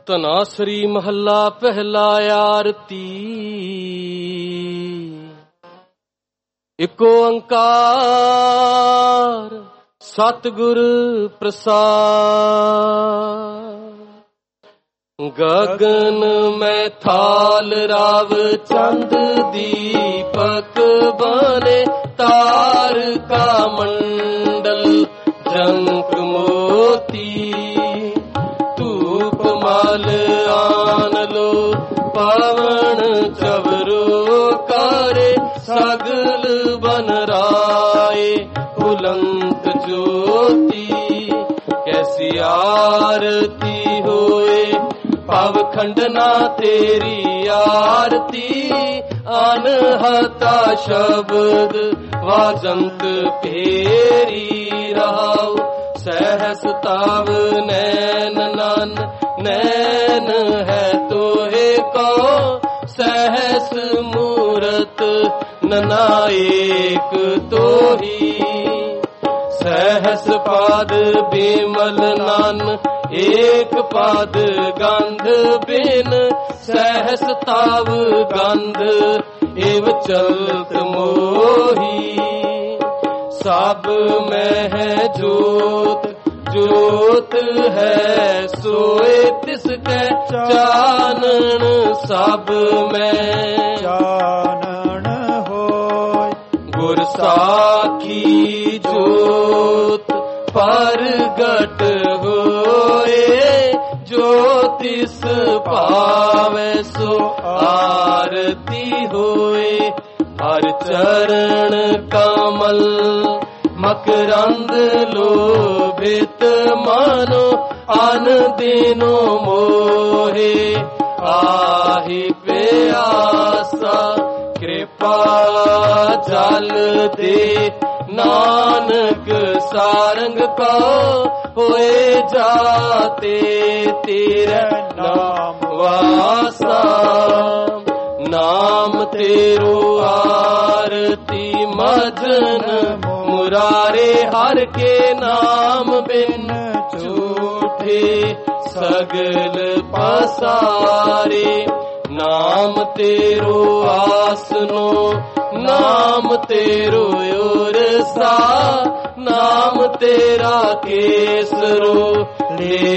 ਧਨਾਸਰੀ ਮਹੱਲਾ ਪਹਿਲਾ। ਆਰਤੀ। ਏਕ ਓੰਕਾਰ ਸਤਿਗੁਰ ਪ੍ਰਸਾਦਿ। ਗਗਨ ਮੈਂ ਥਾਲ ਰਾਵ ਚੰਦ ਦੀਪਕ ਬਨੇ ਤਾਰਕਾ ਮੰਡਲ ਜਨਕ ਮੋਤੀ। ਧੂਪ ਮਲ ਆਨ ਲੋ ਪਾਵਨ ਚਵਰੋ ਕਾਰੇ ਸਗਲ ਬਨ ਰਾਏ ਬੁਲੰਦ ਜੋਤੀ। ਕੈਸੀ ਆਰਤੀ ਹੋਏ ਭਵ ਖੰਡਨਾ ਤੇਰੀ ਆਰਤੀ। ਅਨਹਤਾ ਸ਼ਬਦ ਵਾਜੰਤ ਫੇਰੀ ਰਹਾਉ। ਸਹਿਸ ਤਵ ਨੈਨ ਨਨ ਨੈਨ ਹੈ ਤੋਹੇ ਕੋ। ਸਹਿਸ ਮੂਰਤ ਨਨਾਇਕ ਤੋਹੀ। ਸਹਿਸ ਪਾਦ ਬਿਮਲ ਨਨ ਏਕ ਪਦ ਗੰਧ ਬਿਨ। ਸਹਿਸ ਤਵ ਗੰਧ ਏਵ ਚਲਤ ਮੋਹੀ। ਸਭ ਮੈਂ ਹੈ ਜੋਤ ਜੋਤ ਹੈ ਸੋਏ ਤਿਸ ਕੈ ਚਾਨਣ। ਸਭ ਮੈਂ ਚਾਨਣ ਹੋਇ ਗੁਰ ਸਾਖੀ ਜੋਤ ਪ੍ਰਗਟ ਹੋਏ। ਜੋ ਤਿਸ ਭਾਵੈ ਸੋ ਆਰਤੀ ਹੋਏ। ਹਰ ਚਰਨ ਕਮਲ ਮਕਰੰਦ ਲੋਭਿਤ ਮਾਨੋ। ਅਨ ਦਿਨੋ ਮੋਹੇ ਆਹੀ ਪਿਆਸਾ। ਕਿਰਪਾ ਜਲ ਦੇ ਨਾਨਕ ਸਾਰੰਗ ਕੋ। ਹੋਏ ਜਾਤੇ ਤੇਰੇ ਨਾਮ ਵਾਸਾ। ਨਾਮ ਤੇਰੋ ਆਰਤੀ ਮਜਨ ਮੁਰਾਰੇ। ਹਰ ਕੇ ਨਾਮ ਬਿਨ ਝੂਠੇ ਸਗਲ ਪਸਾਰੇ। ਨਾਮ ਤੇਰੋ ਆਸਨੋ ਨਾਮ ਤੇਰੋ ਉਰਸਾ। ਨਾਮ ਤੇਰਾ ਕੇਸਰੋ ਲੈ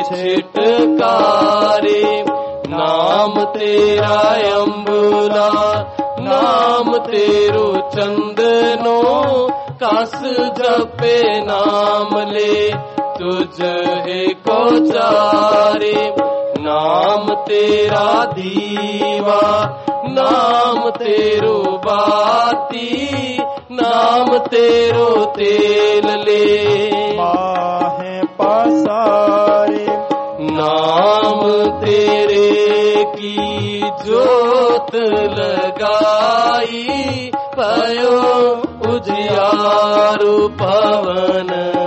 ਛਿਟਕਾਰੇ। ਨਾਮ ਤੇਰਾ ਅੰਬੁਲਾ ਨਾਮ ਤੇਰੋ ਚੰਦਨੋ। ਕਸ ਜਪੇ ਨਾਮ ਲੈ ਤੁਝ ਏਕੋ ਚਾਰੇ। ਨਾਮ ਤੇਰਾ ਦੀਵਾ ਨਾਮ ਤੇਰੋ ਬਾਤੀ। ਨਾਮ ਤੇਰੋ ਤੇਲ ਲੈ ਮਾਹੇ ਪਸਾਰੇ। ਨਾਮ ਤੇਰੇ ਕੀ ਜੋਤ ਲਗਾਈ। ਪਇਓ ਉਜਿਆਰੂ ਪਵਨ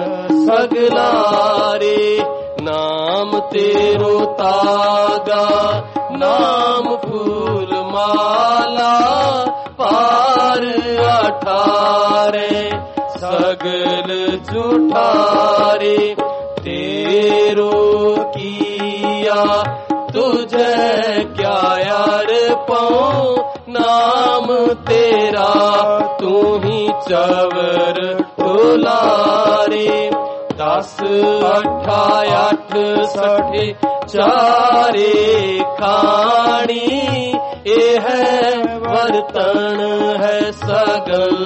ਸਗਲਾਰੇ। ਨਾਮ ਤੇਰੋ ਤਾਗਾ ਨਾਮ ਫੂਲ ਮਾਲਾ। ਪਾਰ ਅਠਾਰੇ ਸਗਲ ਝੂਠਾਰੇ। ਤੇਰੋ ਕੀਆ ਤੁਝੇ ਕਿਆ ਅਰਪਉ। ਨਾਮ ਤੇਰਾ ਤੂੰ ਹੀ ਚਵਰ ਤੁਲਾਰੇ। 10 8 8 60 ਚਾਰੇ ਖਾਣੀ। ਇਹ ਵਰਤਨ ਹੈ ਸਗਲ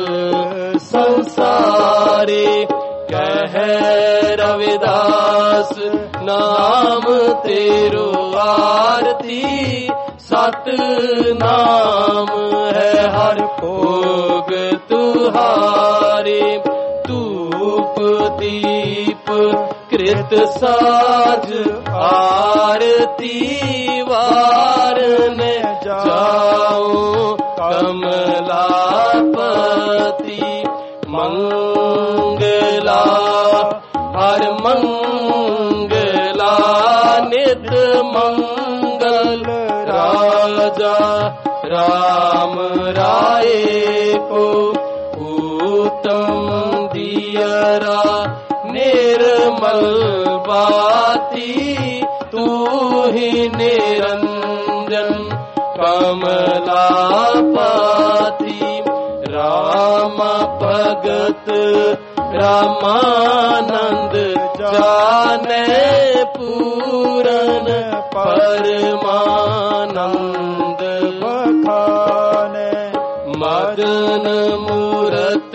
ਸੰਸਾਰੇ। ਕਹਿ ਰਵਿਦਾਸ ਨਾਮ ਤੇਰੋ ਆਰਤੀ। ਸਤ ਨਾਮ ਹੈ ਹਰ ਭੋਗ ਤੁਹਾਰੇ। ਧੂਪ ਦੀਪ ਕ੍ਰਿਤ ਸਾਜ ਆਰਤੀ। ਵਾਰਨ ਜਾਉ ਕਮਲਾਪਤੀ। ਮੰਗਲਾ ਹਰ ਮੰਗਲਾ ਨਿਤ ਮੰਗਲ। ਰਾਜਾ ਰਾਮ ਰਾਏ ਕੋ ਊਤਮ ਦੀਅਰਾ। ਨਿਰਮਲ ਬਾਤੀ ਤੂੰ ਹੀ निरंजन कमलापति राम भगत रामानंद जाने पूरन परमानंद बखाने मदन मूरत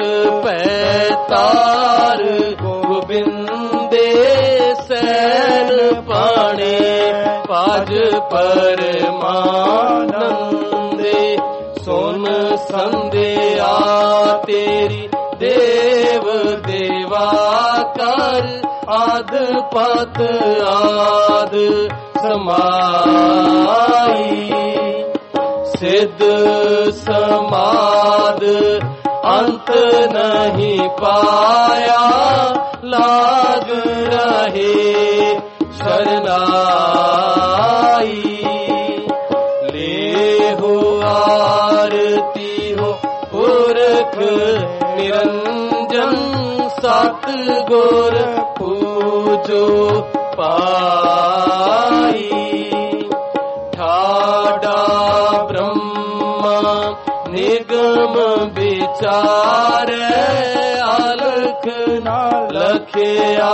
पैतार गोविंदे सैन पाणे पाज परमानंदे सुन संध्या तेरी देव देवा कर आद पत आद समाई सिद्ध समाद अंत नहीं पाया लाग रहे शरणाई ले हो आरती हो पुरख निरंजन सत गुर पूजो पाई ठाडा ब्रह्मा निगम विचार अलख न लखिया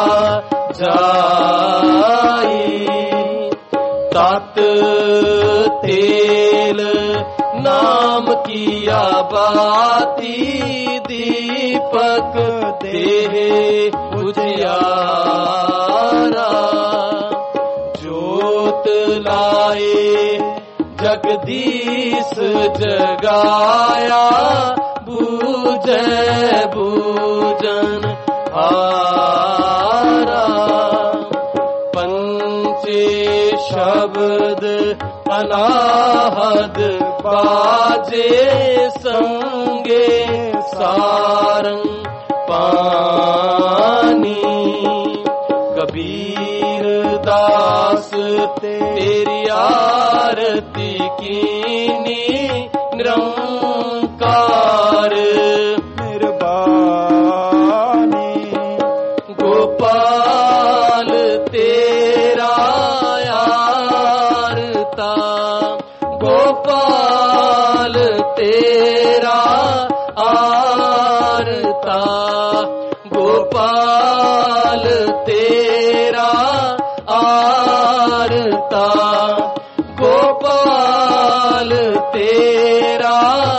जाई तत तेल नाम किया बाती दीपक देह उजियारा जोत लाए जगदीश जगाया बूझे बूझन हारा पंचे शब्द अनाहद बाजे संगे सारंग पानी कबीर दास तेरी आरती कीनी निरंकार निर्वाणी गोपाल तेरा आरता गोपाल तेरा आरता गोपाल तेरा आरता गोपाल तेरा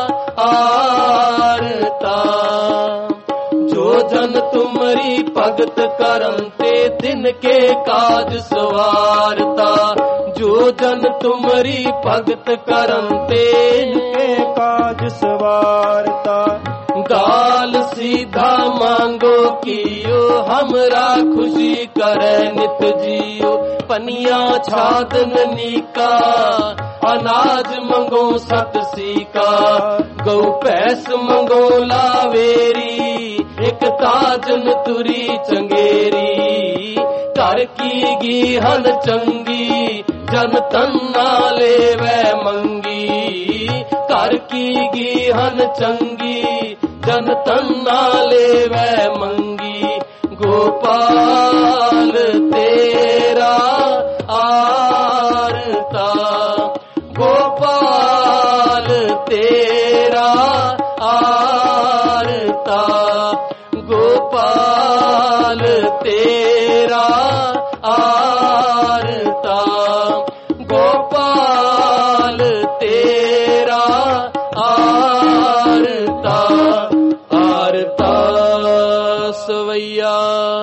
आरता जो जन तुमरी भगत करम ते दिन के काज सवारता जो जन तुमरी भगत करम ते के काज सवारता गाल सीधा मांगो कियो हमरा खुशी करे नित जियो पनिया छादन नीका अनाज मंगो सत सीका गौ भैंस मंगो लावेरी एक ताजन तुरी चंगेरी घर की गीहन चंगी जन तन नाले वै मंगी घर की गीहन चंगी जन तन नाले वै मंगी गोपाल तेरा आरता गोपाल तेरा आरता गोपाल तेरा आरता गोपाल तेरा आरता आरता सवैया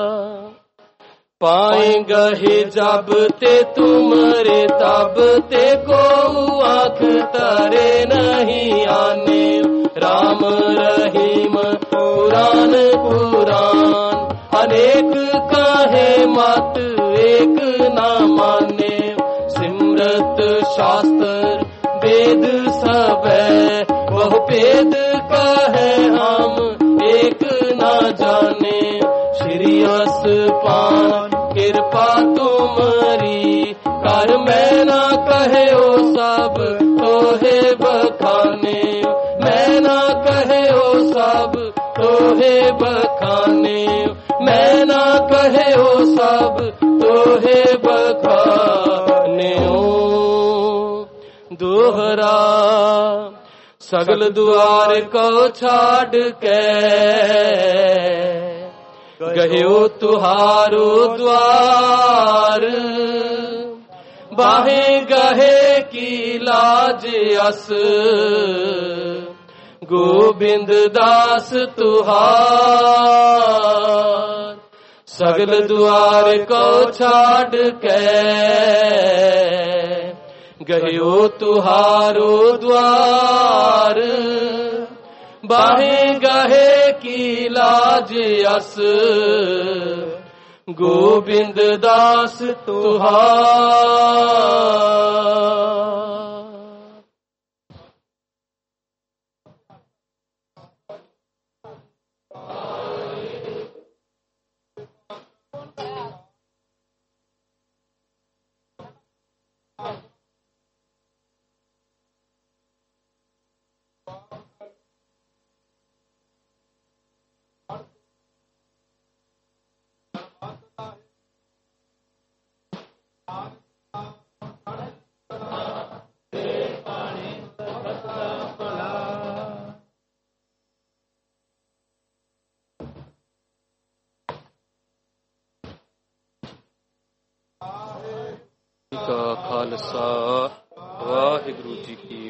पाएंगे जब ते तुमरे तब ते को आँख तरे नहीं आने राम रहीम पुराण पुराण अनेक काहे मत एक ना माने सिमरत शास्त्र वेद सब बहु भेद कहे हम एक ना जाने श्री अस्पान कृपा तुमरी कर मैं ना कहे ओ सब तोहे बखाने मैं ना कहे ओ सब तोहे बखाने मैं ना कहे ओ सब तोहे बखाने ओ दोहरा। सगल द्वार को छाड़ के गयो तुहारो द्वार। बाहे गहे की लाज अस गोबिंद दास तुहार। सगल द्वार को छाड़ के गयो तुहारो द्वार। बाहे गहे की लाज अस गोबिंद दास तुहार। का खालसा वाहिगुरु जी की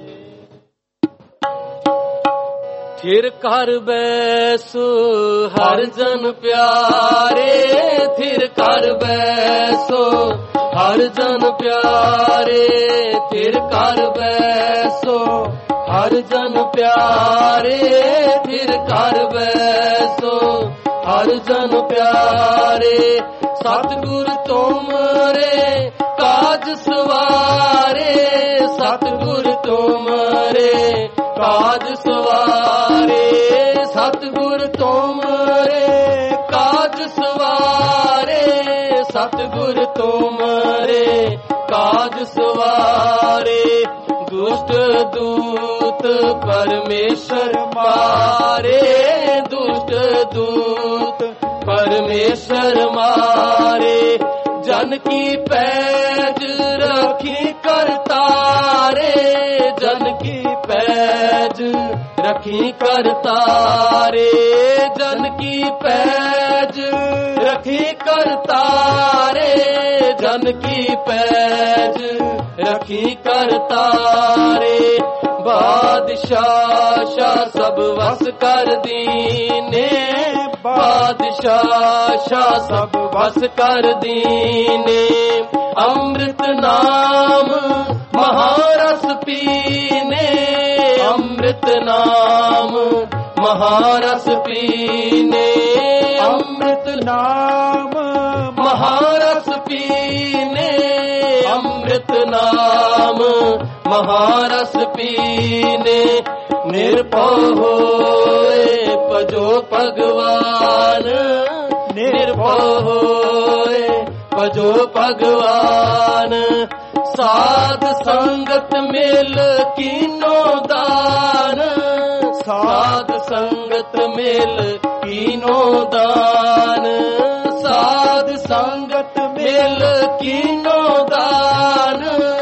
फतेह। थिर कर बैसो हर जन प्यारे। थिर कर बैसो हर जन प्यारे। थिर कर बैसो हर जन प्यारे। थिर कर बैसो हर जन प्यारे। सतगुर तुमरे काज सवारे। सतगुर तुमरे काज सवारे। सतगुर तुमरे काज सवारे। सतगुर तुमरे काज सवारे। दुष्ट दूत परमेश्वर मारे। दुष्ट दूत परमेश्वर मारे। जन की पैज रखी करतारे। जन की पैज रखी करतारे। जन की पैज रखी करतारे। जन की पैज रखी करतारे। बादशाह शाह सब वस कर दीने। बादशाह शाह सब बस कर दीने। अमृत नाम महारस पीने। अमृत नाम महारस पीने। अमृत नाम महारस पीने। अमृत नाम महारस पीने। निर्भय होए भजो भगवान। निर्भय होए भजो भगवान। साध संगत मिल कीनो दान। साध संगत मिल कीनो दान। साध संगत मिल कीनो दान।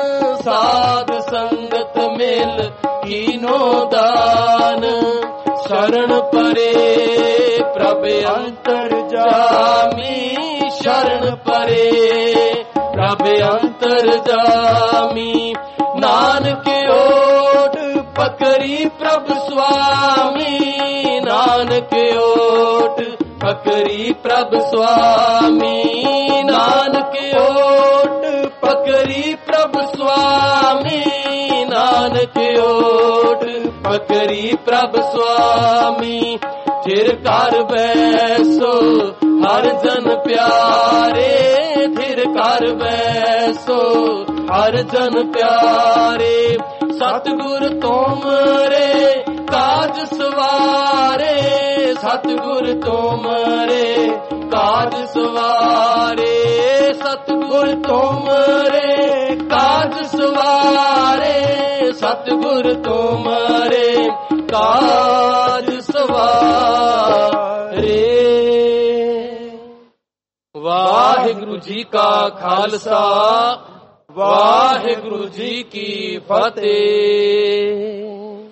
साध संगत मिल कीनो दान। शरण परे प्रभ अंतर जामी। शरण परे प्रभ अंतर जामी। नानक ओट पकड़ी प्रभ स्वामी। नानक ओट पकड़ी प्रभ स्वामी। नानक ओट पकड़ी प्रभ स्वामी। नानक ओट पकड़ी प्रभ स्वामी। थिर कर बैसो हर जन प्यारे। थिर कर बैसो हर जन प्यारे। सतगुर तुमरे काज सवारे। सतगुर तुमरे काज सवारे। सतगुर तुमरे काज सवारे। सतगुर तुमरे काज सवारे। वाहिगुरु जी का खालसा वाहिगुरु जी की फतेह।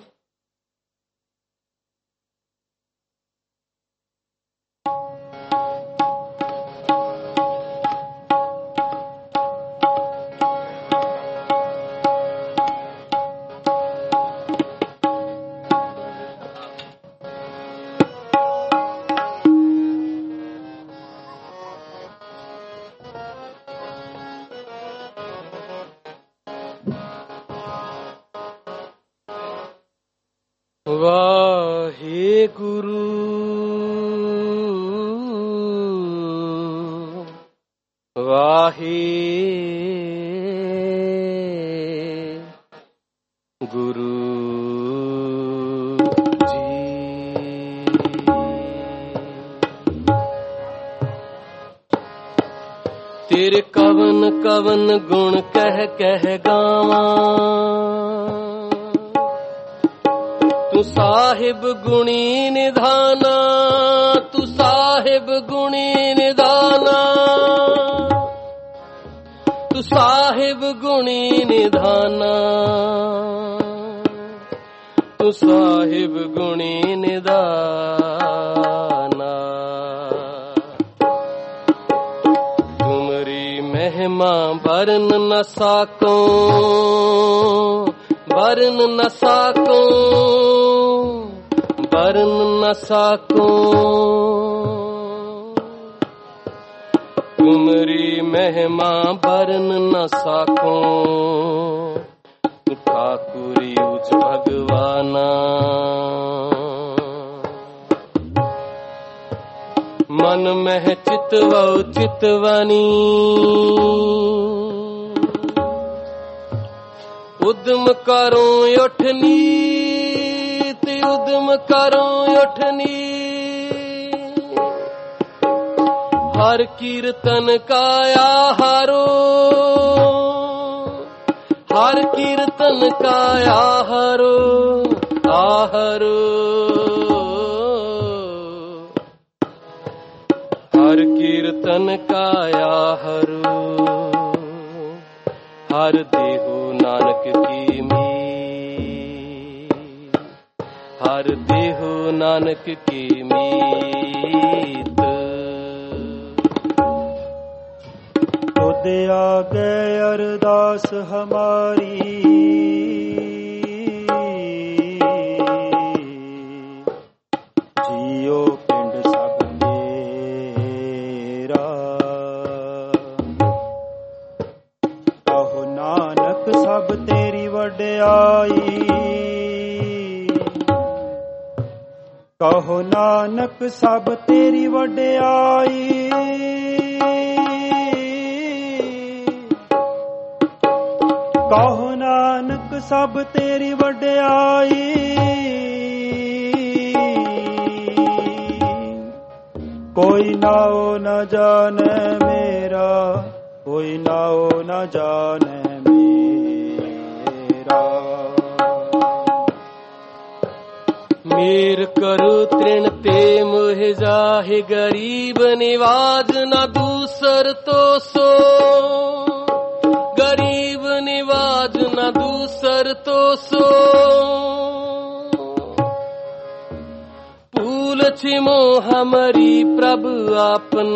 वाहिगुरु वाहिगुरु जी। तेरे कवन कवन गुण कह कह गावां, तू साहिब गुणी निधाना, तू साहिब गुणी निधाना, तू साहिब गुणी निधाना, तू साहिब गुणी निधाना। तुमरी महिमा बरन न साको, बरन न साको, बरन न साको। तुमरी महिमा बरन न साको, ठाकुरी उच भगवाना। मन में चितवो चितवानी, उद्यम करो उठनी, उद्यम करो उठनी। हर कीर्तन का आहारो, हर कीर्तन का आहारो, आहारो। हर कीर्तन का आहारो, हर देहु नानक की मीत, हर देहु नानक की मीत। खुद आगे अरदास हमारी, जियो पिंड सब मेरा। कहो नानक सब तेरी वड्याई, कहो नानक सब तेरी वड्याई। कहो नानक सब तेरी वड्याई। कोई नाओ न जाने मेरा, कोई नाओ न जाने मेरा। मेर करो तृण ते मोह जाहे, गरीब निवाज न दूसर तो सो, गरीब निवाज न दूसर तो सो। पूल छिमो हमारी प्रभु आपन,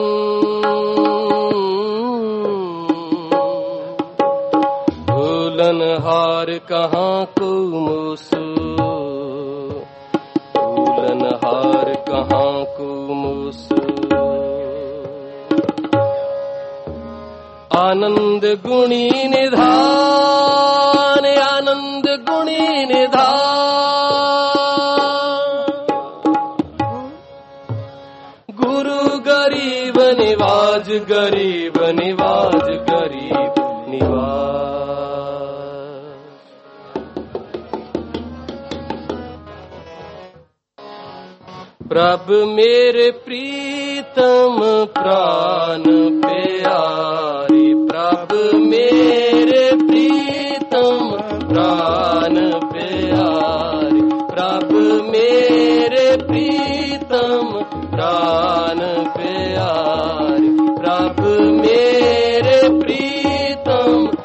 भूलन हार कहाँ को मोसो, भूलन हार कहाँ को मोसो। आनंद गुणी निधान, आनंद गुणी निधान। गुरु गरीब निवाज, गरीब निवाज, गरीब निवाज। प्रभु मेरे प्रीतम प्राण प्यारी, प्रभु मेरे प्रीतम प्राण प्यारी, प्रभु मेरे प्रीतम प्राण प्यारी, प्रभु मेरे प्रीतम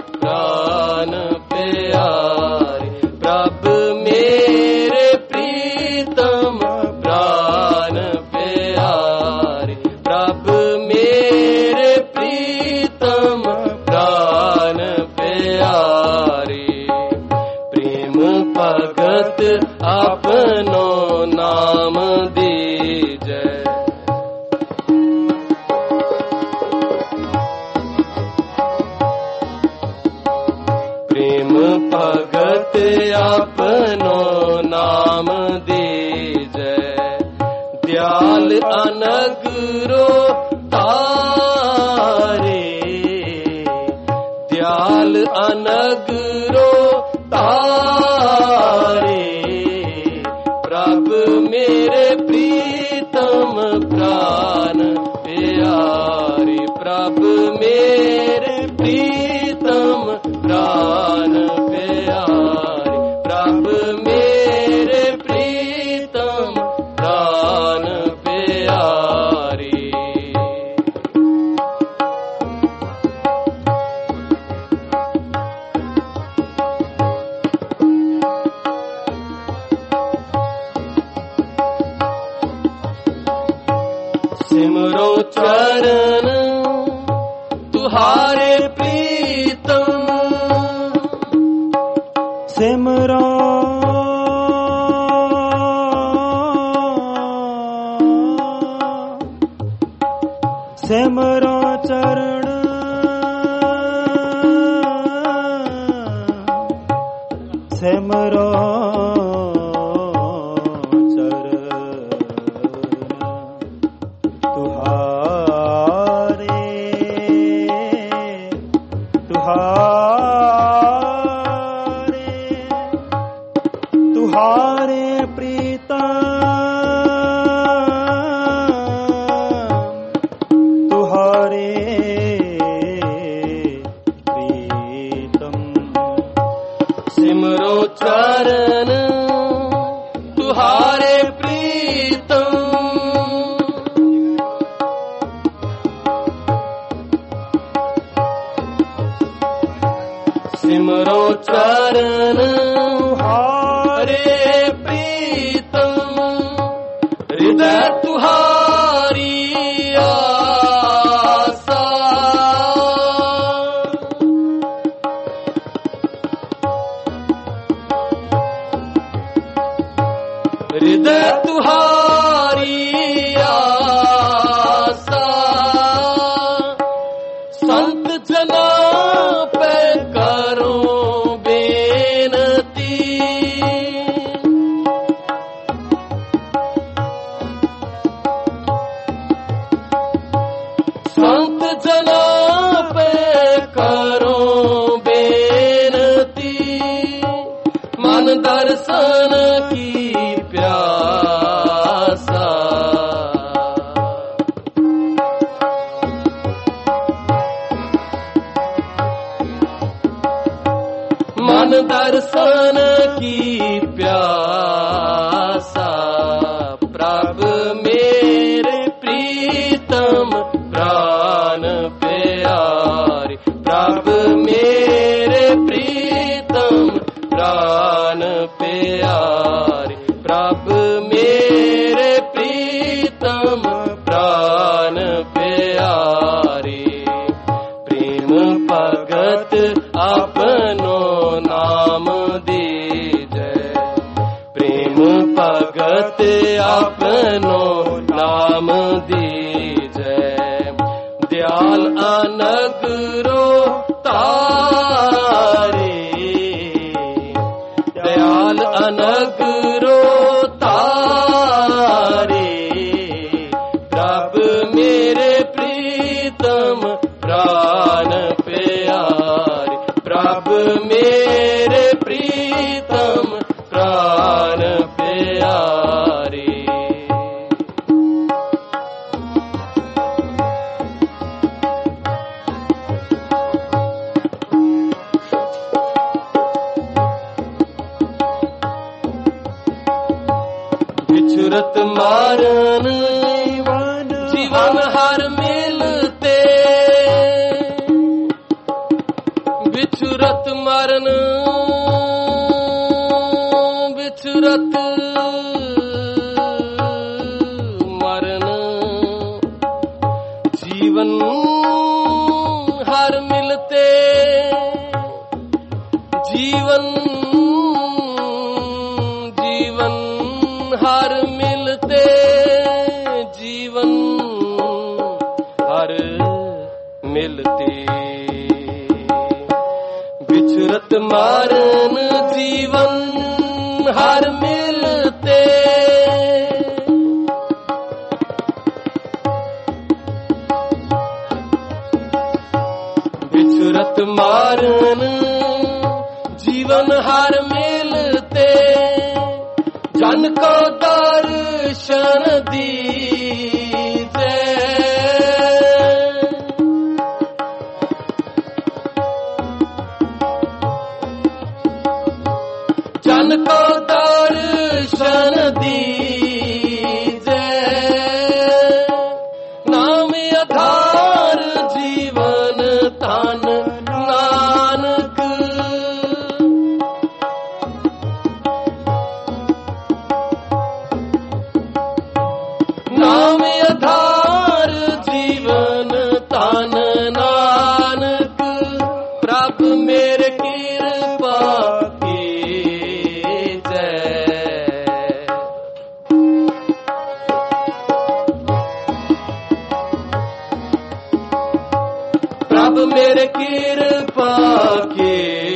दयाल अनगरो तारे, दयाल अनगरो तारे, प्रभु मेरे प्रीतम प्राण प्यारे, प्रभु मेरे प्रीतम प्राण प्यारे, प्रभु मेरे प्रीतम प्राण प्यारे। सिमरो चरण तुहारे प्रीतम, सिमरो सिमरो चरण सिमरो तुहारे प्रीतम, तुहारे प्रीतम, सिमरो चरण तुहारे प्रीतम, सिमरो चरण हृदय तुहारी आसा, हृदय तुहारी आसा, संत जना पे करो बेनती, संत जना पे करो बेनती, मन दर्शन की प्यासा, मन दर्शन की प्यासा, प्रभु मेरे प्रीतम प्राण प्यारे, प्रभु मेरे प्रीतम प्राण प्यारे, प्रभु मेरे प्रीतम प्राण प्यारे, प्रेम भगत अपनो नाम दीजै, प्रेम भगत अपनो नाम दीजै, दयाल अनगरो तारे, दयाल अनगरो तारे, प्रभु मेरे प्रीतम प्राण प्यारे, प्रभु मेरे प्रीतम प्राण प्यारे। बिछुरत मारन जीवन हर मिलते, बिछुरत मारन बिछुरत मरन, जीवन हर मिलते, जीवन जीवन हर मिलते, जीवन हर मिलते, बिछुरत मारन जीवन हर मिलते, तुरत मारन जीवन हर मिलते, जन को दर्शन दीजे। जन को दर्शन दीजे, नाम आधार जीवन तन नानक। नाम आधार जीवन तन नानक, प्रभ मेरे कृपा मेरे कृपा के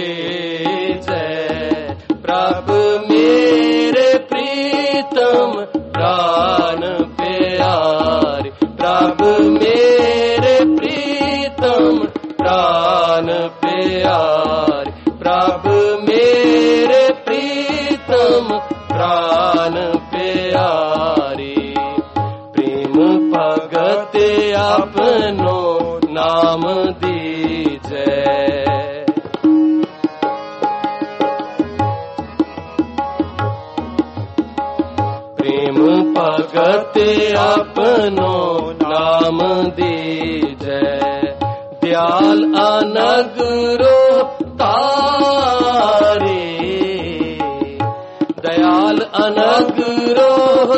जय। प्रभ मेरे प्रीतम प्राण प्यारे, प्रभ मेरे प्रीतम प्राण प्यारे, प्रभ मेरे प्रीतम प्राण प्यारे। प्रेम भगत अपनो नाम दीजे, प्रेम भगत अपनो नाम दीजे। दयाल अनगरो तारे, दयाल अनगरो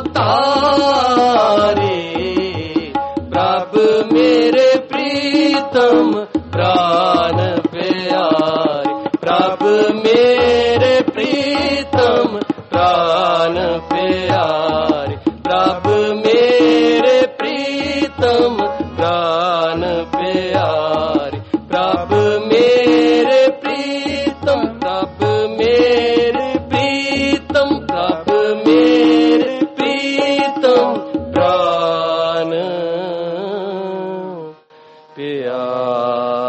तारे, प्रभ मेरे प्रीतम प्राण प्यारे, प्रभ मेरे प्रीतम प्राण प्यारे, प्रभ मेरे प्रीतम प्राण प्यारे, प्रभ मेरे प्रीतम, प्रभ मेरे प्रीतम, प्रभ मेरे प्रीतम प्राण प्यारे।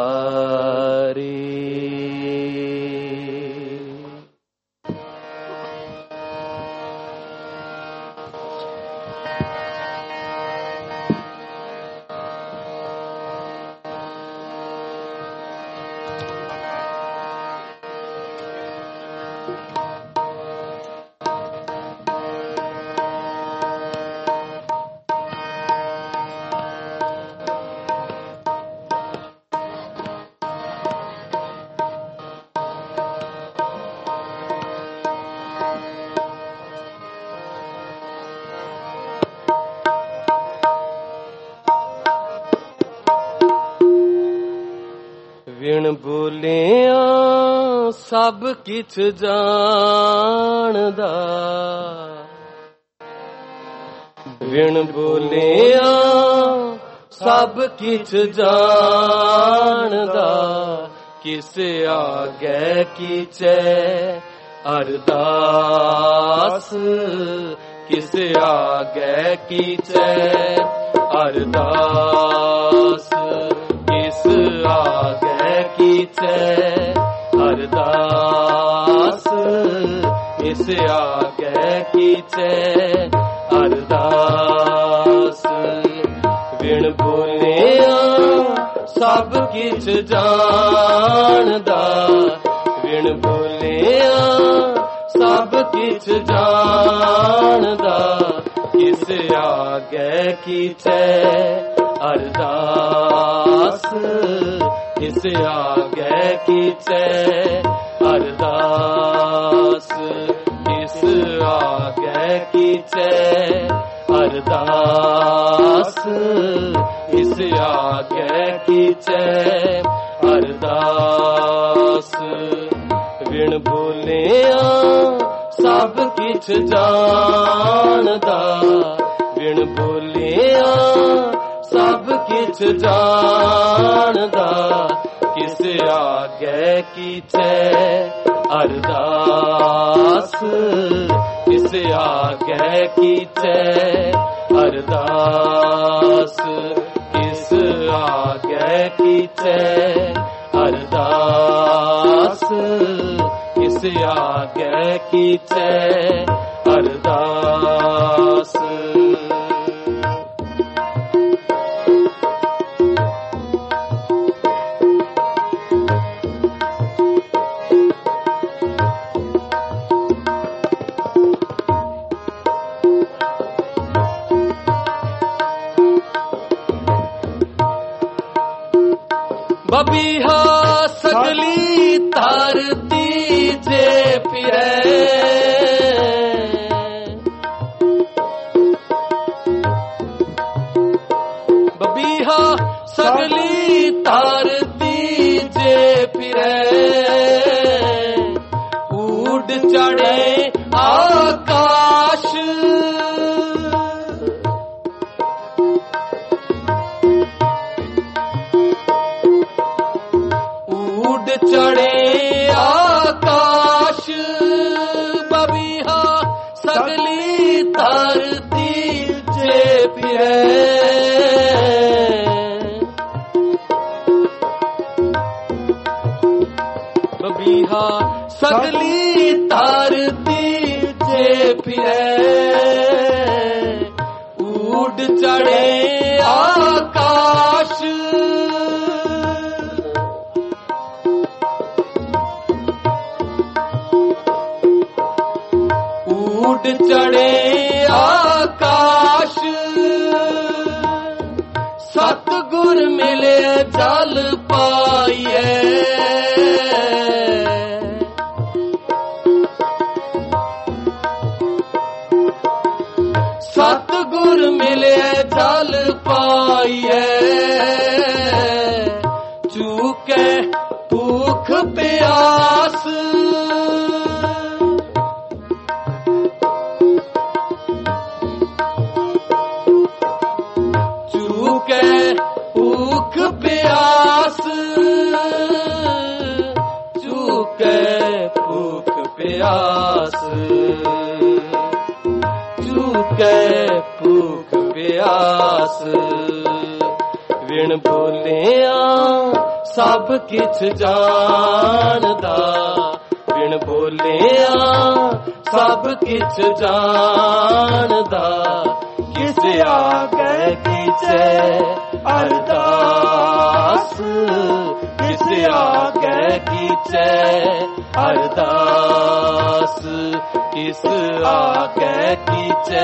विण बोलिया सब किछ जानदा, विण बोलिया सब किछ जानदा। किस आगे कीचे अरदास, किस आगे कीचे अरदास, किस आगे कीचे अरदास, किस आगे कीचे अरदास। विण बोलिया सब किछ जानदा, विण बोलिया सब किछ जानदा। किस आगे कीचे अरदास, किस आगे कीचे अरदास, किस आगे कीचे अरदास, किस आगे कीचे अरदास। विण बोलिया सब किछ जानदा, विण बोलिया सब किछ जानदा। किस आगे कीचे अरदास, किस आगे कीचे अरदास, किस आगे कीचे अरदास। कीचै अरदास। बबीहा सगली धरती जे फिरै, बबीहा सगली धरती जे फिरै, उड़ चढ़े आकाश, चढ़े आकाश, बबीहा सगली धरती जे फिरै, बबीहा सगली धरती जे फिरै, उड़ चढ़े आकाश, उड़ चढ़े आकाश, सतगुर मिले जल पाइए, सतगुर मिले जल पाइए, चूके भूख प्यास, भूख प्यास, चूके भूख प्यास, चूके भूख प्यास, विण बोलिया सब किछ जानदा, विण बोलिया सब किछ जानदा, किस आगे कीचै अरदास, किस आगे कीचै अरदास, किस आगे कीचै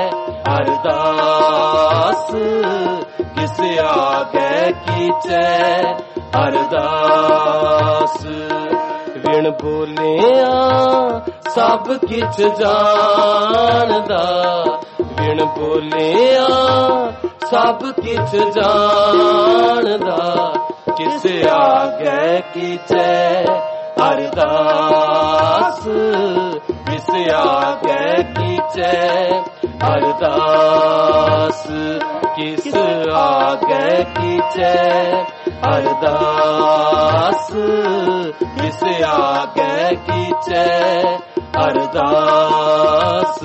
अरदास, किस आगे कीचै अरदास, विण बोलिया सब किछ जानदा, विण बोलिया सब किछ जानदा, किस आगे कीचै अरदास, किस आगे कीचै अरदास, किस आगे कीचै अरदास, किस आगे कीचै अरदास।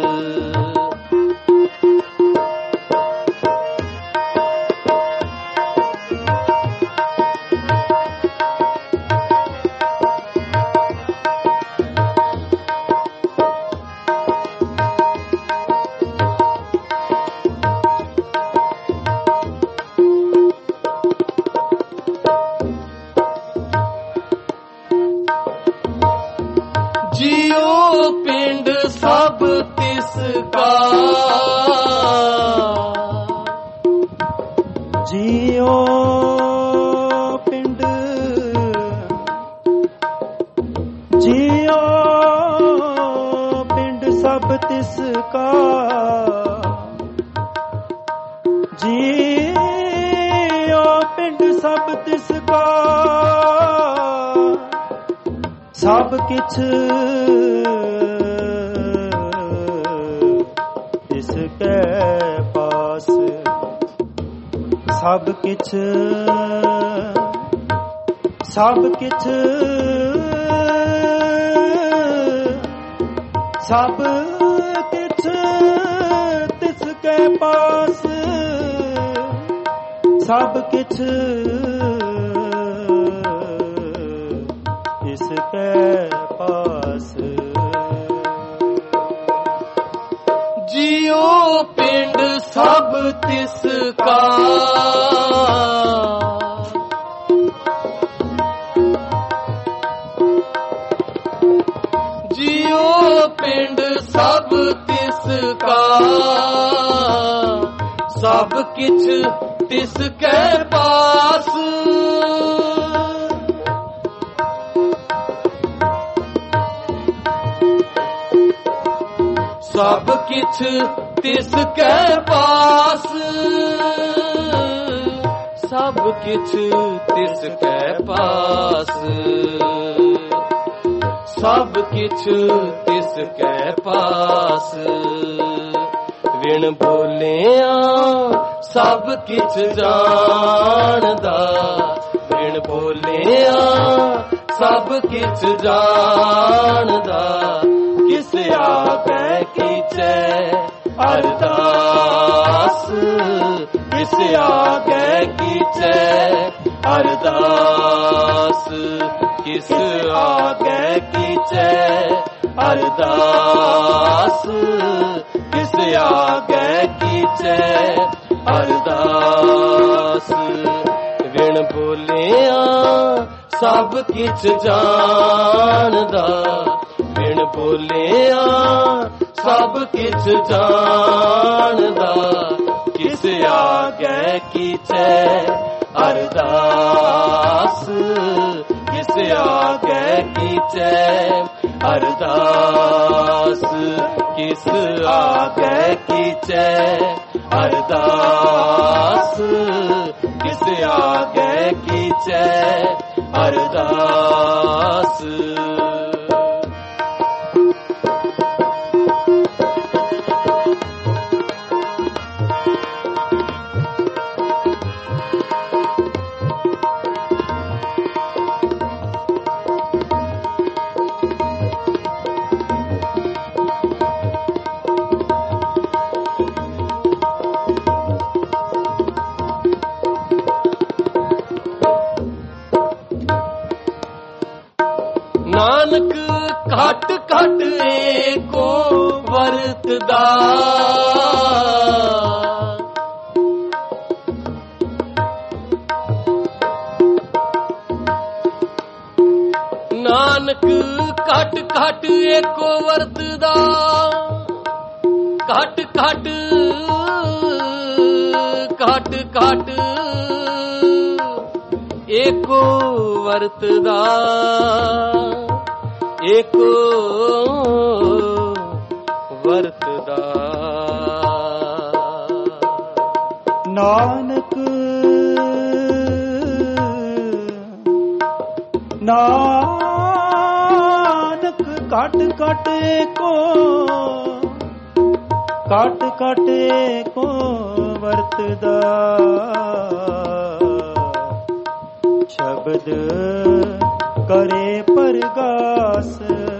जियो पिंड सब तिसका, जियो पिंड, जियो पिंड सब तिसका, जियो पिंड सब तिसका, सब किछ इसके पास, सब किछ, सब किछ, सब किछ तिसके पास, सब किछ इसके पास, ਪਿੰਡ ਸਭ ਤਿਸ ਕਾ, ਜਿਉ ਪਿੰਡ ਸਭ ਤਿਸ ਕਾ, ਸਭ ਕਿਛ ਤਿਸ ਕੈ ਪਾਸ। ਸਭ ਕਿਛ ਤਿਸ ਕੈ ਪਾਸ, ਸਭ ਕਿਛ ਤਿਸ ਕੈ ਪਾਸ, ਸਭ ਕਿਛ ਤਿਸ ਕੈ ਪਾਸ। ਵਿਣ ਬੋਲਿਆ ਸਭ ਕਿਛ ਜਾਣਦਾ, ਵਿਣ ਬੋਲਿਆ ਸਭ ਕਿਛ ਜਾਣਦਾ, ਕਿਸ ਆਗੈ ਕੀਚੈ ਅਰਦਾਸ, ਕਿਸ ਆਗੈ ਕੀਚੈ ਅਰਦਾਸ, ਕਿਸ ਆਗੈ ਕੀਚੈ ਅਰਦਾਸ, ਕਿਸ ਆਗੈ ਕੀਚੈ ਅਰਦਾਸ। ਵਿਣ ਬੋਲਿਆ ਸਭ ਕਿਛ ਜਾਣਦਾ, ਵਿਣ ਬੋਲਿਆ ਸਭ ਕਿਛ ਜਾਣਦਾ, ਕਿਸ ਆਗੈ ਕੀਚੈ ਅਰਦਾਸ, ਕਿਸ ਆਗੈ ਕੀਚੈ ਅਰਦਾਸ, ਕਿਸ ਆਗੈ ਕੀਚੈ ਅਰਦਾਸ, ਕਿਸ ਆਗੈ ਕੀਚੈ ਅਰਦਾਸ। ਨਾਨਕ ਘਟ ਘਟ ਏਕੋ ਵਰਤਦਾ, ਨਾਨਕ ਘਟ ਘਟ ਏਕੋ ਵਰਤਦਾ, ਘਟ ਘਟ ਘਟ ਘਟ ਏਕੋ ਵਰਤਦਾ, ਏਕੋ ਵਰਤਦਾ। ਨਾਨਕ ਨਾਨਕ ਘਟ ਘਟ ਏਕੋ, ਘਟ ਘਟ ਏਕੋ ਵਰਤਦਾ, ਸ਼ਬਦ ਕਰੇ ਪਰਗਾਸ,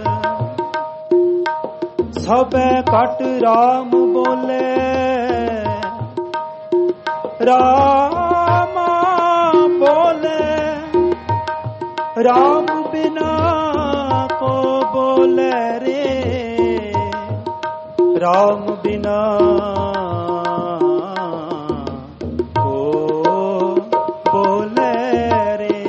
ਸਭੈ ਘਟ ਰਾਮ ਬੋਲੇ, ਰਾਮ ਬੋਲੇ, ਰਾਮ ਬਿਨਾ ਕੋ ਬੋਲੇ ਰੇ, ਰਾਮ ਬਿਨਾ ਕੋ ਬੋਲੇ ਰੇ।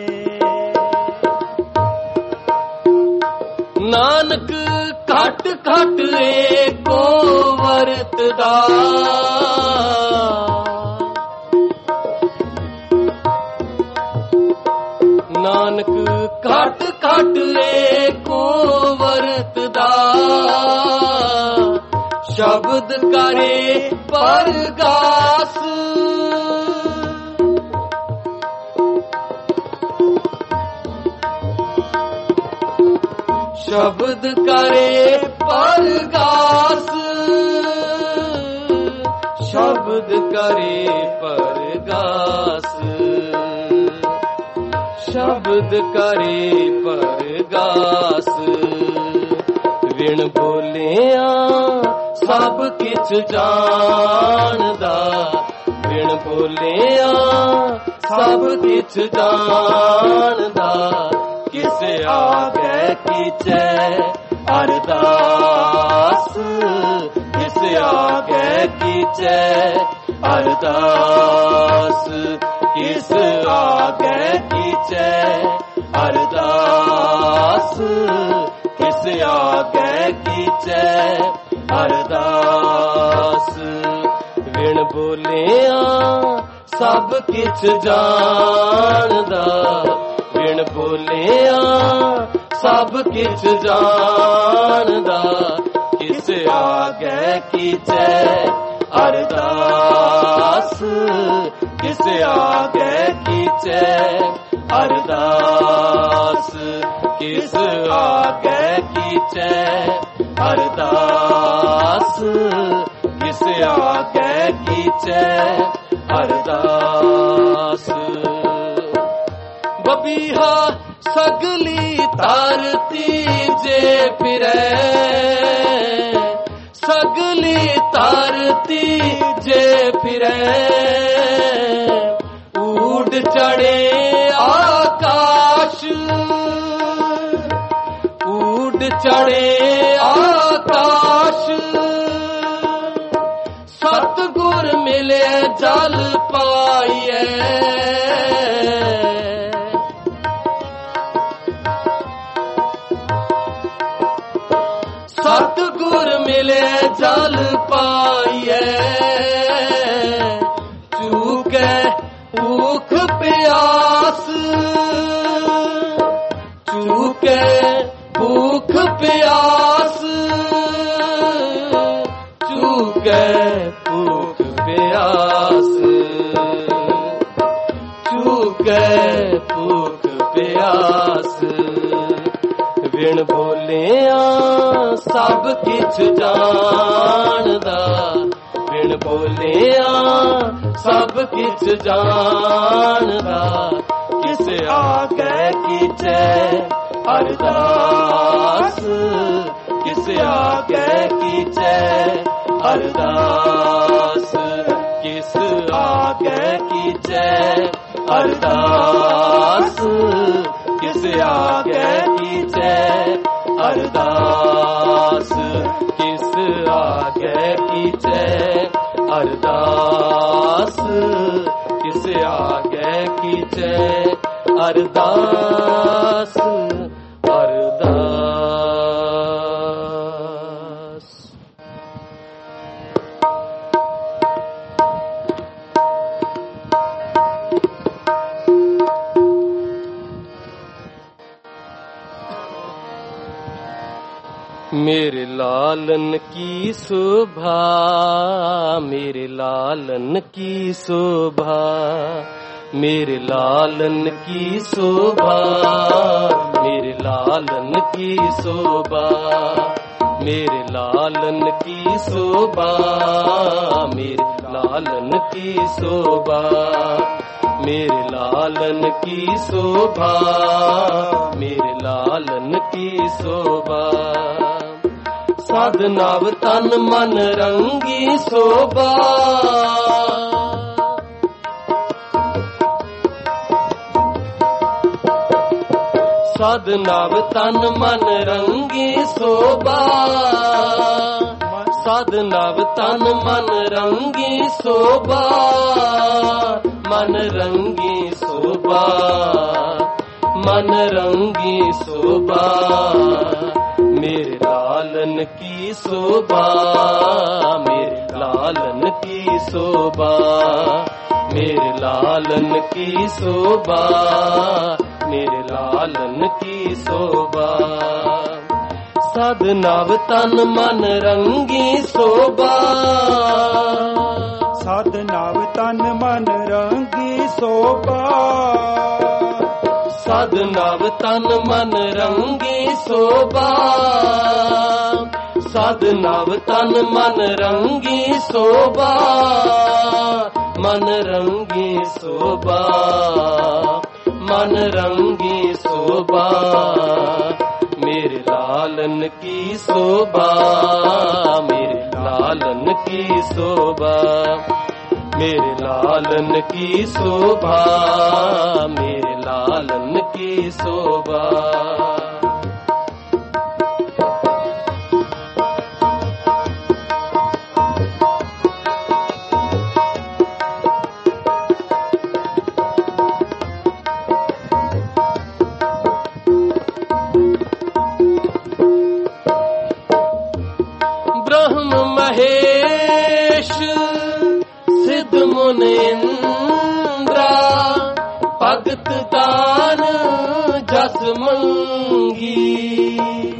ਨਾਨਕ ਘਟ ਘਟ ਏਕੋ ਵਰਤਦਾ, ਨਾਨਕ ਘਟ ਘਟ ਏਕੋ ਵਰਤਦਾ, ਸ਼ਬਦ ਕਰੇ ਪਰਗਾਸ, ਸ਼ਬਦ ਕਰੇ ਪਰਗਾਸ, ਸ਼ਬਦ ਕਰੇ ਪਰਗਾਸ, ਸ਼ਬਦ ਕਰੇ ਪਰਗਾਸ। ਵਿਣ ਬੋਲਿਆ ਸਭ ਕਿਛ ਜਾਣਦਾ, ਵਿਣ ਬੋਲਿਆ ਸਭ ਕਿਛ ਜਾਣਦਾ, ਕਿਸ ਆਗੈ ਕੀਚੈ ਅਰਦਾਸ, ਕਿਸ आगे कीचे अरदास, किस आगे कीचे अरदास, किस आगे कीचे अरदास। विण बोलिया सब किछ जानदा, विण बोलिया सब किछ जानदा, किस आगे कीचे अरदास, किस आगे कीचे अरदास, किस आगे कीचे अरदास, किस आगे कीचे अरदास। बबीहा सगली तारती जे फिरे, सगली तारती जे फिरे, ऊड़ चढ़े आकाश, ऊड़ चढ़े आकाश, सतगुर मिले जल पाइए, सतगुर मिले जल पाइए, चूके भूख प्यास, चूके भूख प्यास, चूके भूख प्यास, चूके भूख प्यास। विण बोलिया सब किछ जानदा, विण बोलिया सब किछ जानदा, किस आगे कीचे अरदास, किस आगे कीचे अरदास, किस आगे कीचे अरदास, किस आगे कीचे अरदास, किस आगे कीचे अरदास, किस आगे कीचे अरदास, अरदास। मेरे लालन की शोभा, मेरे लालन की शोभा, मेरे लालन की शोभा, मेरे लालन की शोभा, मेरे लालन की शोभा, मेरे लालन की शोभा, मेरे लालन की शोभा, मेरे लालन की शोभा। साधनाव तन मन रंगी शोभा, साधनाव तन मन रंगी शोभा, साधनाव तन मन रंगी शोभा, मन रंगी शोभा, मन रंगी शोभा। मेरे लालन की शोभा, मेरे लालन की शोभा, मेरे लालन की शोभा, मेरे लालन की शोभा। साधनाव तन मन रंगी शोभा, साधनाव तन मन रंगी शोभा, साधनाव तन मन रंगी शोभा, साधनाव तन मन रंगी शोभा, मन रंगी शोभा, मन रंगी शोभा। मेरे लालन की शोभा, मेरे लालन की शोभा, मेरे लालन की शोभा, मेरे लालन की शोभा। ਮੁਨਿੰਦਰਾ ਭਗਤ ਦਾਨ ਜਸ ਮੰਗੀ।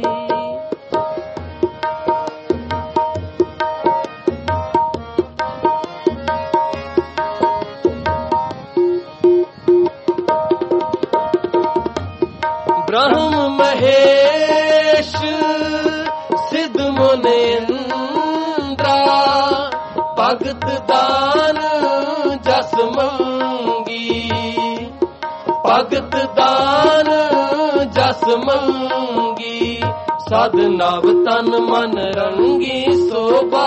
ब्रह्म महेश सिद्ध मुनिंद्रा भगत दान जस मंगी। भगत दान जस मंगी सद नव तन मन रंगी शोभा।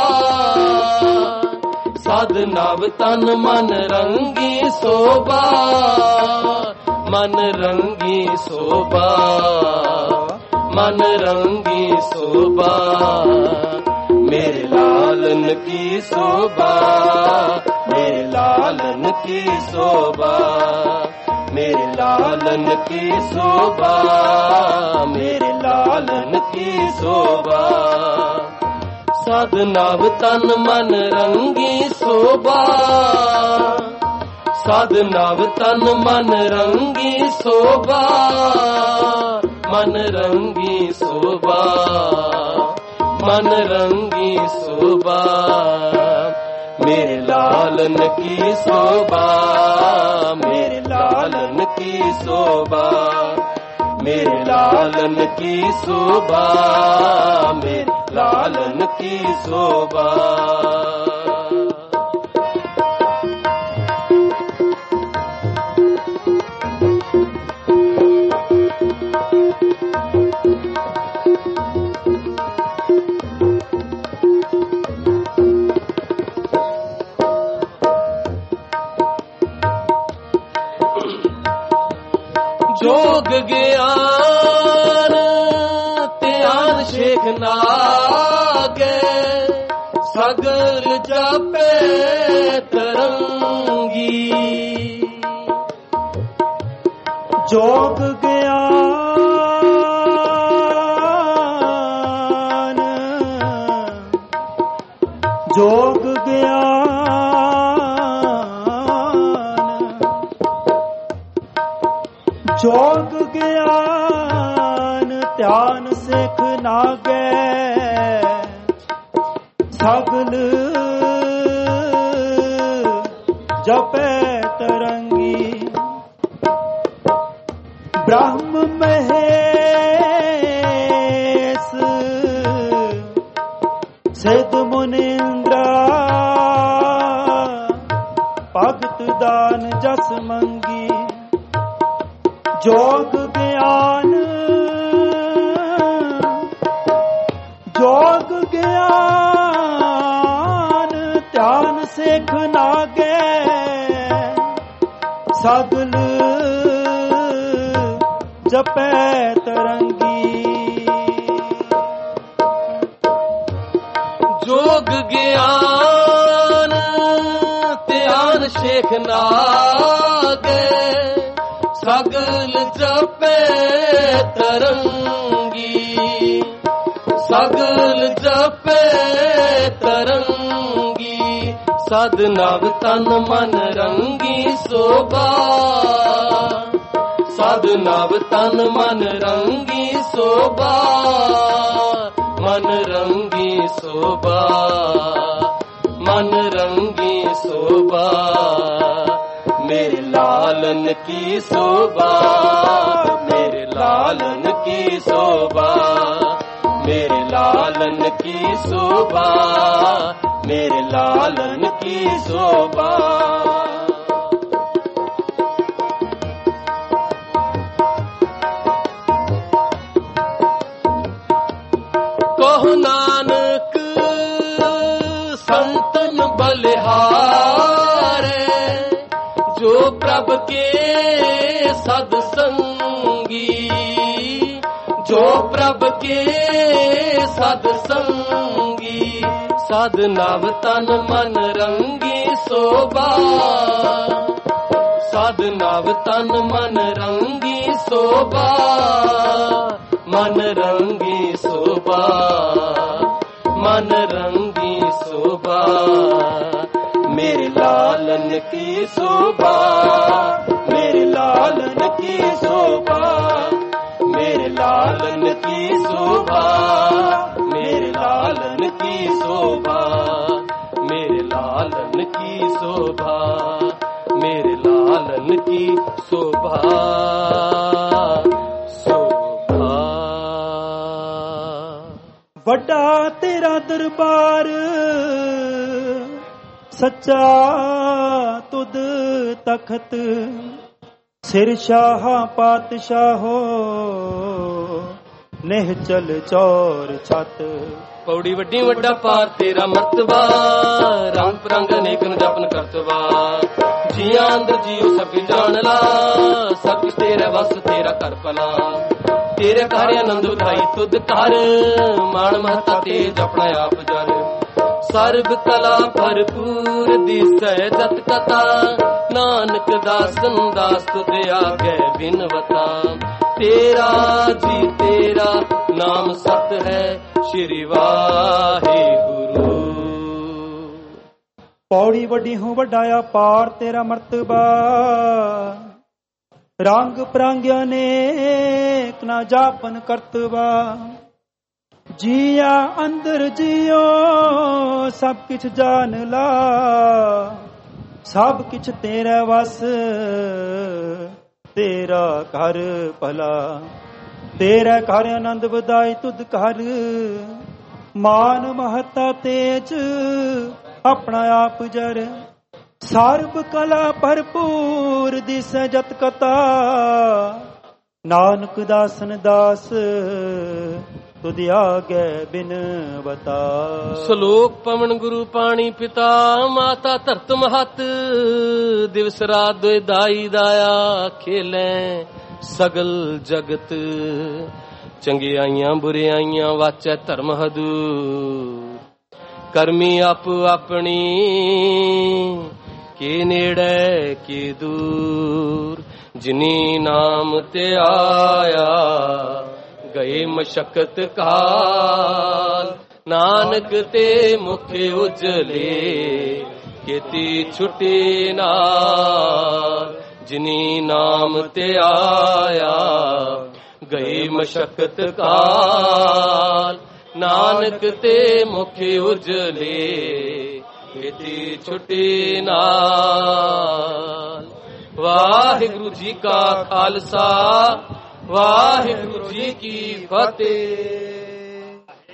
सद नव तन मन रंगी शोभा। मन रंगी शोभा मन रंगी शोभा मेरे लालन की शोभा। मेरे लालन की शोभा मेरे लालन की शोभा मेरे लालन की शोभा। सद नव तन मन रंगी शोभा। सद नव तन मन रंगी शोभा। मन रंगी शोभा मन रंगी शोभा मेरे लालन की शोभा। मेरे लालन की शोभा मेरे लालन की शोभा मेरे लालन की शोभा। जोग ज्ञान त्यान शेख नागे सगल जापे तरंगी। जोग ज्ञान जोग जोग ज्ञान ध्यान सिख नागे सगल जपे तरंगी। ब्रह्म महेश सिद्ध मुनिंद्रा भगत दान जस मंगी। जोग ज्ञान जोग ज्ञान ध्यान सिख नागे सगल जपे तरंगी। जोग ज्ञान ध्यान शेख नागे सगल जपे तरंगी। सगल जपे तरंगी सद नव तन मन रंगी शोभा। सद नव तन मन रंगी शोभा मन रंगी शोभा मन रंगी शोभा मेरे लालन की शोभा। मेरे लालन की शोभा मेरे लालन की शोभा मेरे लालन की शोभा। कहो नानक संतन बलिहारे जो प्रभ के सत्संगी। जो प्रभ के सत्संगी सद नव तन मन रंगी शोभा। सद नव तन मन रंगी शोभा मन रंगी शोभा मन रंगी शोभा मेरे लालन की शोभा, मेरे लालन की शोभा, मेरे लालन की शोभा, मेरे लालन की शोभा, मेरे लालन की शोभा, मेरे लालन की शोभा, शोभा। ਵੱਡਾ ਤੇਰਾ ਦਰਬਾਰ ਸੱਚਾ ਤੁਧ ਤਖਤ, ਸਿਰ ਸ਼ਾਹਾਂ ਪਾਤਸ਼ਾਹੋ ਨਿਹਚਲ ਚੌਰ ਛਤ। ਪੌੜੀ ਵੱਡੀ ਵੱਡਾ ਪਾਰ ਤੇਰਾ ਮਰਤਬਾ, ਰੰਗ ਪ੍ਰੰਗ ਅਨੇਕ ਨੂੰ ਜਪਨ ਕਰਤਵਾ। ਜੀਆਂ ਅੰਦਰ ਜੀਉ ਸਭ ਜਾਣ ਲਾ, ਸਭ ਕੁਛ ਤੇਰਾ ਵਸ ਤੇਰਾ ਕਰ ਭਲਾ। ਤੇਰੇ ਘਰ ਆਨੰਦ ਉਠਾਈ ਤੁਧ ਘਰ, ਮਾਣ ਮਹਤਾ ਤੇਜ ਆਪਣਾ ਆਪ ਜਰ। ਸਰਬ ਕਲਾ ਭਰਪੂਰ ਦਿਸੈ ਜਤ ਕਥਾ, ਨਾਨਕ ਦਾਸਨ ਦਾਸ ਤੁਧ ਆਗੇ ਬਿਨਵਤਾ। ਤੇਰਾ ਜੀ ਤੇਰਾ ਨਾਮ ਸਤ ਹੈ, ਸ਼੍ਰੀ ਵਾਹਿਗੁਰੂ। ਪੌੜੀ ਵੱਡੀ ਹੂੰ ਵੱਡਾ ਅਪਾਰ ਤੇਰਾ ਮਰਤਬਾ, ਰੰਗ ਪ੍ਰਾਂਗ ਅਨੇਕ ਨਾ ਜਾਪਨ ਕਰਤਵਾ। ਜੀਆ ਅੰਦਰ ਜੀਓ ਸਭ ਕਿਛ ਜਾਣ ਲਾ, ਸਭ ਕਿਛ ਤੇਰਾ ਵਸ ਤੇਰਾ ਘਰ ਭਲਾ। ਤੇਰਾ ਘਰ ਆਨੰਦ ਵਧਾਈ ਤੁਧ ਘਰ, ਮਾਨ ਮਹਤਾ ਤੇਜ ਆਪਣਾ ਆਪ ਜਰ। ਸਰਬ ਕਲਾ ਭਰਪੂਰ ਦਿਸੈ ਜਤ ਕਥਾ, ਨਾਨਕ ਦਾਸਨ ਦਾਸ ਤੁਧ ਆਗੇ ਬਿਨਵਤਾ। ਸ਼ਲੋਕ ਪਵਨ ਗੁਰੂ ਪਾਣੀ ਪਿਤਾ, ਮਾਤਾ ਧਰਤ ਮਹਤ। ਦਿਵਸ ਰਾਤ ਦੋਇ ਦਾਈ ਦਾਇਆ, ਖੇਲੇ ਸਗਲ ਜਗਤ। ਚੰਗਿਆਈਆਂ ਬੁਰਿਆਈਆਂ ਵਾਚੈ ਧਰਮ ਹਦੂਰ। ਕਰਮੀ ਆਪੋ ਆਪਣੀ, ਕੇ ਨੇੜੇ ਕੇ ਦੂਰ। ਜਿਨੀ ਨਾਮ ਤੇ ਆਇਆ, ਗਏ ਮਸ਼ਕਤ ਕਾਲ। ਨਾਨਕ ਤੇ ਮੁਖ ਉਜਲੇ, ਕੀਤੀ ਛੁਟੀ ਨਾਲ। ਜਿਨੀ ਨਾਮ ਤੇ ਆਇਆ, ਗਏ ਮਸ਼ਕਤ ਕਾਲ। ਨਾਨਕ ਤੇ ਮੁਖ ਉਜਲੇ, ਕੀਤੀ ਛੁਟੀ ਨਾਲ। ਵਾਹਿਗੁਰੂ ਜੀ ਕਾ ਖਾਲਸਾ, ਵਾਹਿਗੁਰੂ ਜੀ ਕੀ ਫਤਿਹ।